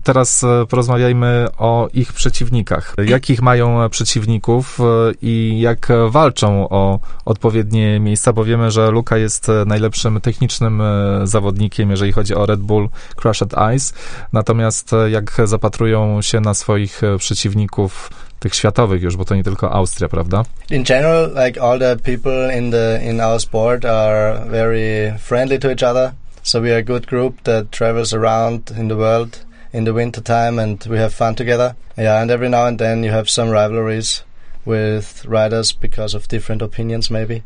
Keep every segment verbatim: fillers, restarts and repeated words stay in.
Teraz porozmawiajmy o ich przeciwnikach. Jakich mają przeciwników i jak walczą o odpowiednie miejsca, bo wiemy, że Luka jest najlepszym technicznym zawodnikiem, jeżeli chodzi o Red Bull Crushed Ice. Natomiast jak zapatrują się na swoich przeciwników, tych światowych już, bo to nie tylko Austria, prawda? In general, like all the people in the in our sport are very friendly to each other. So we are a good group that travels around in the world in the winter time and we have fun together. Yeah, and every now and then you have some rivalries with riders because of different opinions maybe.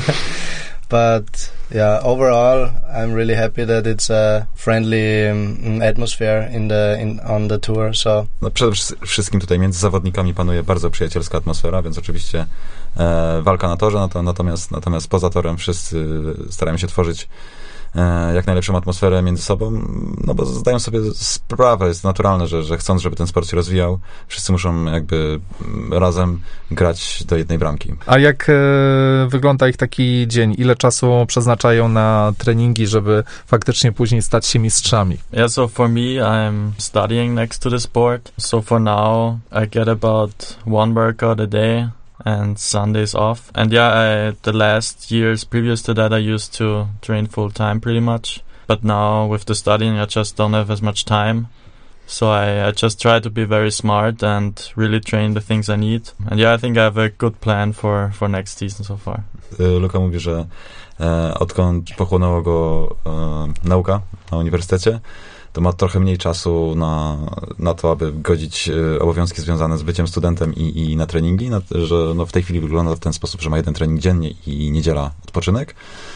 But yeah, overall I'm really happy that it's a friendly um, atmosphere in the in on the tour. So no, przede wszystkim tutaj między zawodnikami panuje bardzo przyjacielska atmosfera, więc oczywiście e, walka na torze, natomiast natomiast poza torem wszyscy starają się tworzyć jak najlepszą atmosferę między sobą, no bo zdają sobie sprawę, jest naturalne, że, że chcąc, żeby ten sport się rozwijał, wszyscy muszą jakby razem grać do jednej bramki. A jak e, wygląda ich taki dzień? Ile czasu przeznaczają na treningi, żeby faktycznie później stać się mistrzami? Yeah, so for me, I'm studying next to the sport. So for now, I get about one workout a day. And Sundays off. And yeah, I, the last years previous to that, I used to train full time pretty much. But now with the studying, I just don't have as much time. So I, I just try to be very smart and really train the things I need. And yeah, I think I have a good plan for, for next season so far. Luka mówi, że e, odkąd pochłonęła go e, nauka na uniwersytecie, to ma trochę mniej czasu na, na to, aby godzić e, obowiązki związane z byciem studentem i, i na treningi, na, że no, w tej chwili wygląda w ten sposób, że ma jeden trening dziennie i niedziela odpoczynek.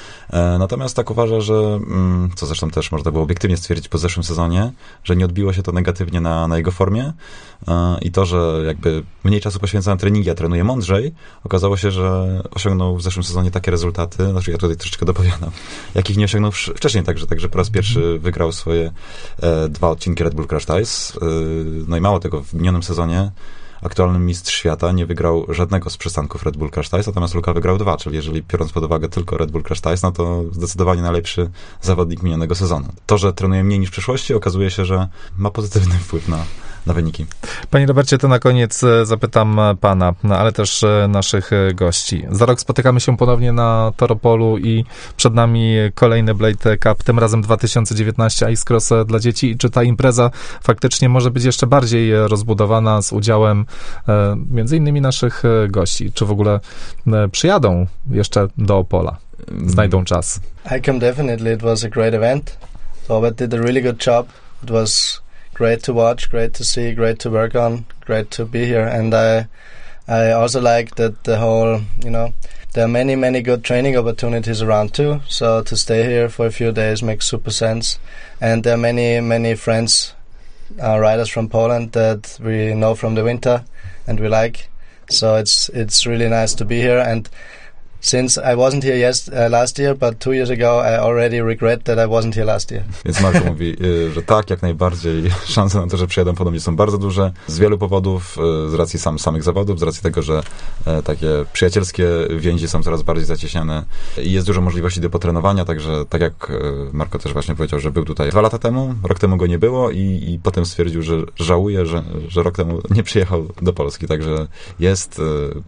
E, natomiast tak uważa, że, mm, co zresztą też można było obiektywnie stwierdzić po zeszłym sezonie, że nie odbiło się to negatywnie na, na jego formie e, i to, że jakby mniej czasu poświęca na treningi, a trenuje mądrzej, okazało się, że osiągnął w zeszłym sezonie takie rezultaty, znaczy ja tutaj troszeczkę dopowiadam, jakich nie osiągnął wcześniej, także, także po raz pierwszy wygrał swoje e, dwa odcinki Red Bull Crushed Ice. E, no i mało tego, w minionym sezonie aktualny mistrz świata nie wygrał żadnego z przystanków Red Bull Crushed Ice, natomiast Luka wygrał dwa, czyli jeżeli biorąc pod uwagę tylko Red Bull Crushed Ice, no to zdecydowanie najlepszy zawodnik minionego sezonu. To, że trenuje mniej niż w przyszłości, okazuje się, że ma pozytywny wpływ na, na wyniki. Panie Robercie, to na koniec zapytam pana, no, ale też naszych gości. Za rok spotykamy się ponownie na Toropolu i przed nami kolejny Blade Cup, tym razem dwa tysiące dziewiętnaście Ice Cross dla dzieci. I czy ta impreza faktycznie może być jeszcze bardziej rozbudowana z udziałem e, między innymi naszych gości? Czy w ogóle e, przyjadą jeszcze do Opola? Znajdą czas? I come definitely. It was a great event. Robert did a really good job. It was great to watch, great to see, great to work on, great to be here. And I I also like that the whole, you know, there are many, many good training opportunities around too. So to stay here for a few days makes super sense. And there are many, many friends, uh, riders from Poland that we know from the winter and we like. So it's it's really nice to be here. And since I wasn't here yes, uh, last year, but two years ago I already regret that I wasn't here last year. Więc Marko mówi, że tak, jak najbardziej szanse na to, że przyjadą ponownie są bardzo duże. Z wielu powodów, z racji sam, samych zawodów, z racji tego, że takie przyjacielskie więzi są coraz bardziej zacieśniane i jest dużo możliwości do potrenowania, także tak jak Marko też właśnie powiedział, że był tutaj dwa lata temu, rok temu go nie było i, i potem stwierdził, że żałuje, że, że rok temu nie przyjechał do Polski, także jest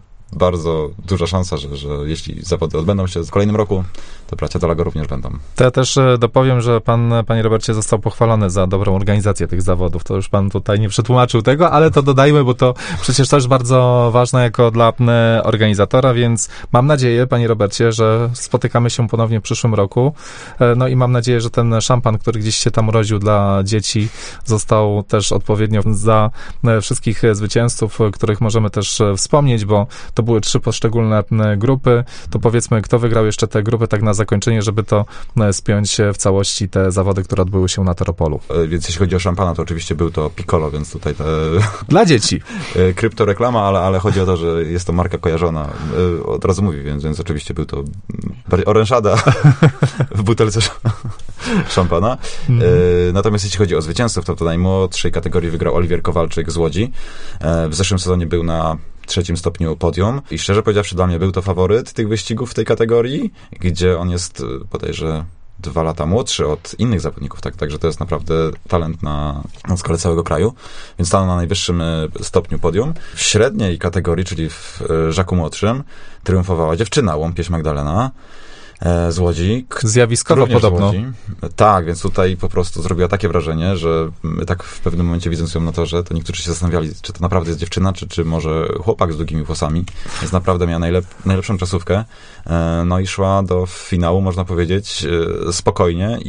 bardzo duża szansa, że, że jeśli zawody odbędą się w kolejnym roku, to bracia Dalago również będą. To ja też dopowiem, że pan, panie Robercie, został pochwalony za dobrą organizację tych zawodów. To już pan tutaj nie przetłumaczył tego, ale to dodajmy, bo to przecież też bardzo ważne jako dla organizatora, więc mam nadzieję, panie Robercie, że spotykamy się ponownie w przyszłym roku. No i mam nadzieję, że ten szampan, który gdzieś się tam urodził dla dzieci, został też odpowiednio za wszystkich zwycięzców, których możemy też wspomnieć, bo to były trzy poszczególne grupy. To powiedzmy, kto wygrał jeszcze te grupy tak na zakończenie, żeby to spiąć w całości te zawody, które odbyły się na Toropolu. Więc jeśli chodzi o szampana, to oczywiście był to Piccolo, więc tutaj te... Dla dzieci. Kryptoreklama, ale, ale chodzi o to, że jest to marka kojarzona. Od razu mówi, więc, więc oczywiście był to orężada w butelce szampana. Mm. Natomiast jeśli chodzi o zwycięzców, to w najmłodszej kategorii wygrał Oliwier Kowalczyk z Łodzi. W zeszłym sezonie był na trzecim stopniu podium i szczerze powiedziawszy, dla mnie był to faworyt tych wyścigów w tej kategorii, gdzie on jest bodajże dwa lata młodszy od innych zawodników, tak, także to jest naprawdę talent na, na skalę całego kraju, więc stanął na najwyższym stopniu podium. W średniej kategorii, czyli w żaku młodszym, triumfowała dziewczyna, Łąpieś Magdalena z Łodzi. Zjawiskowo podobno. Tak, więc tutaj po prostu zrobiła takie wrażenie, że my tak w pewnym momencie, widząc ją na torze, to niektórzy się zastanawiali, czy to naprawdę jest dziewczyna, czy, czy może chłopak z długimi włosami. Więc naprawdę miała najlep najlepszą czasówkę. No i szła do finału, można powiedzieć, spokojnie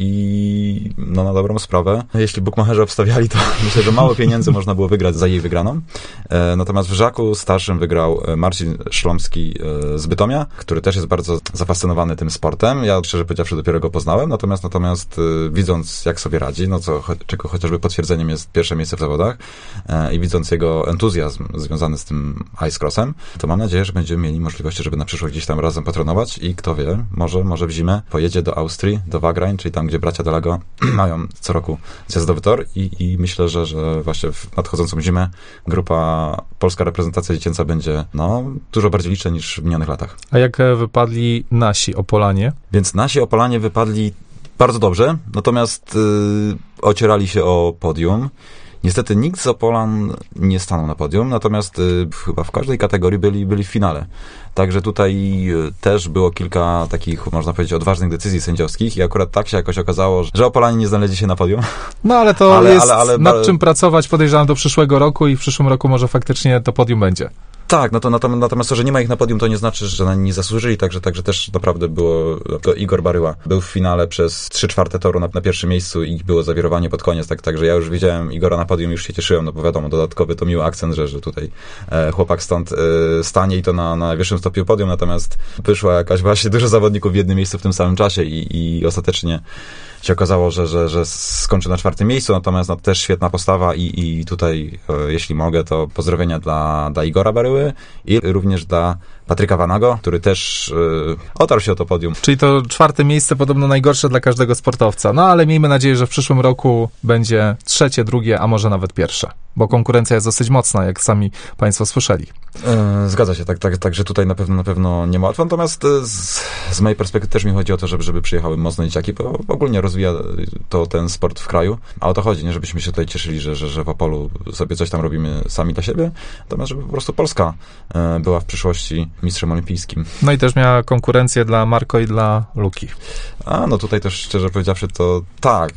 i no na dobrą sprawę. Jeśli bukmacherzy obstawiali, to myślę, że mało pieniędzy można było wygrać za jej wygraną. Natomiast w żaku starszym wygrał Marcin Szlomski z Bytomia, który też jest bardzo zafascynowany tym sportem. Ja szczerze powiedziawszy dopiero go poznałem, natomiast natomiast y, widząc jak sobie radzi, no co cho czego chociażby potwierdzeniem jest pierwsze miejsce w zawodach y, i widząc jego entuzjazm związany z tym ice crossem, to mam nadzieję, że będziemy mieli możliwości, żeby na przyszłość gdzieś tam razem patronować i kto wie, może, może w zimę pojedzie do Austrii, do Wagrain, czyli tam, gdzie bracia Delago mają co roku zjazdowy tor i, i myślę, że, że właśnie w nadchodzącą zimę grupa polska reprezentacja dziecięca będzie no dużo bardziej liczna niż w minionych latach. A jak wypadli nasi Opolanie? Więc nasi Opolanie wypadli bardzo dobrze, natomiast yy, ocierali się o podium. Niestety nikt z Opolan nie stanął na podium, natomiast y, chyba w każdej kategorii byli, byli w finale. Także tutaj y, też było kilka takich, można powiedzieć, odważnych decyzji sędziowskich i akurat tak się jakoś okazało, że Opolanie nie znaleźli się na podium. No ale to ale, jest ale, ale, nad ale... czym pracować, podejrzewam, do przyszłego roku i w przyszłym roku może faktycznie to podium będzie. Tak, no to natomiast to, że nie ma ich na podium, to nie znaczy, że na nie nie zasłużyli, także, także też naprawdę było, to Igor Baryła był w finale przez trzy czwarte toru na, na pierwszym miejscu i było zawirowanie pod koniec, tak, także ja już widziałem Igora na podium, już się cieszyłem, no bo wiadomo, dodatkowy to miły akcent, że, że tutaj e, chłopak stąd e, stanie i to na, na najwyższym stopniu podium, natomiast wyszła jakaś właśnie dużo zawodników w jednym miejscu w tym samym czasie i, i ostatecznie się okazało, że, że, że skończy na czwartym miejscu, natomiast no, też świetna postawa i, i tutaj, e, jeśli mogę, to pozdrowienia dla, dla Igora Baryły i również dla Patryka Vanago, który też y, otarł się o to podium. Czyli to czwarte miejsce podobno najgorsze dla każdego sportowca. No ale miejmy nadzieję, że w przyszłym roku będzie trzecie, drugie, a może nawet pierwsze. Bo konkurencja jest dosyć mocna, jak sami państwo słyszeli. E, zgadza się, tak, tak, także tutaj na pewno na pewno nie ma łatwo. Natomiast z, z mojej perspektywy też mi chodzi o to, żeby, żeby przyjechały mocne dzieciaki, bo ogólnie rozwija to ten sport w kraju. A o to chodzi, nie żebyśmy się tutaj cieszyli, że, że, że w Opolu sobie coś tam robimy sami dla siebie, natomiast żeby po prostu Polska e, była w przyszłości mistrzem olimpijskim. No i też miała konkurencję dla Marko i dla Luki. A, no tutaj też szczerze powiedziawszy, to tak,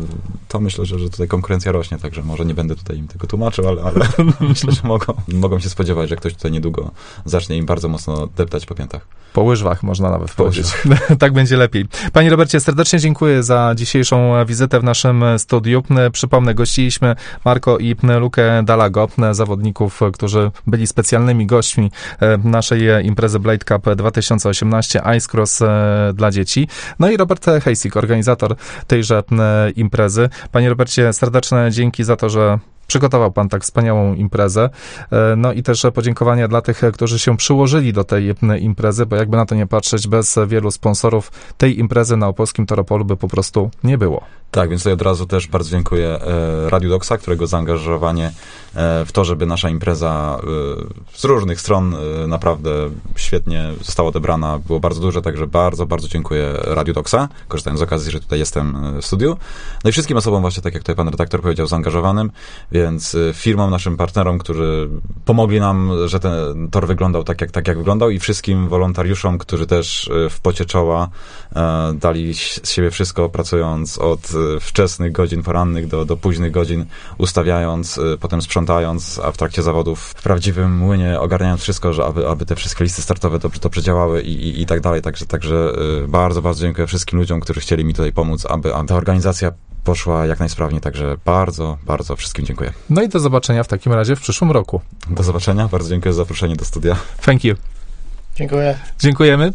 to myślę, że, że tutaj konkurencja rośnie, także może nie będę tutaj im tego tłumaczył, ale, ale myślę, że mogą, mogą się spodziewać, że ktoś tutaj niedługo zacznie im bardzo mocno deptać po piętach. Po łyżwach można nawet powiedzieć. Tak będzie lepiej. Panie Robercie, serdecznie dziękuję za dzisiejszą wizytę w naszym studiu. Przypomnę, gościliśmy Marko i Lukę Dalago, zawodników, którzy byli specjalnymi gośćmi naszej imprezy Blade Cup dwa tysiące osiemnaście Ice Cross dla dzieci. No i Robert Hejsik, organizator tejże imprezy. Panie Robercie, serdeczne dzięki za to, że przygotował pan tak wspaniałą imprezę. No i też podziękowania dla tych, którzy się przyłożyli do tej imprezy, bo jakby na to nie patrzeć, bez wielu sponsorów tej imprezy na opolskim Toropolu by po prostu nie było. Tak, więc tutaj od razu też bardzo dziękuję e, Radiu Doksa, którego zaangażowanie e, w to, żeby nasza impreza e, z różnych stron e, naprawdę świetnie została odebrana, było bardzo duże, także bardzo, bardzo dziękuję Radiu Doksa, korzystając z okazji, że tutaj jestem w studiu. No i wszystkim osobom właśnie, tak jak tutaj pan redaktor powiedział, zaangażowanym, więc e, firmom, naszym partnerom, którzy pomogli nam, że ten tor wyglądał tak, jak, tak, jak wyglądał i wszystkim wolontariuszom, którzy też e, w pocie czoła e, dali z siebie wszystko, pracując od wczesnych godzin porannych do, do późnych godzin, ustawiając, potem sprzątając, a w trakcie zawodów w prawdziwym młynie ogarniając wszystko, że aby, aby te wszystkie listy startowe dobrze, dobrze działały i, i, i tak dalej. Także, także bardzo, bardzo dziękuję wszystkim ludziom, którzy chcieli mi tutaj pomóc, aby, aby ta organizacja poszła jak najsprawniej. Także bardzo, bardzo wszystkim dziękuję. No i do zobaczenia w takim razie w przyszłym roku. Do zobaczenia. Bardzo dziękuję za zaproszenie do studia. Thank you. Dziękuję. Dziękujemy.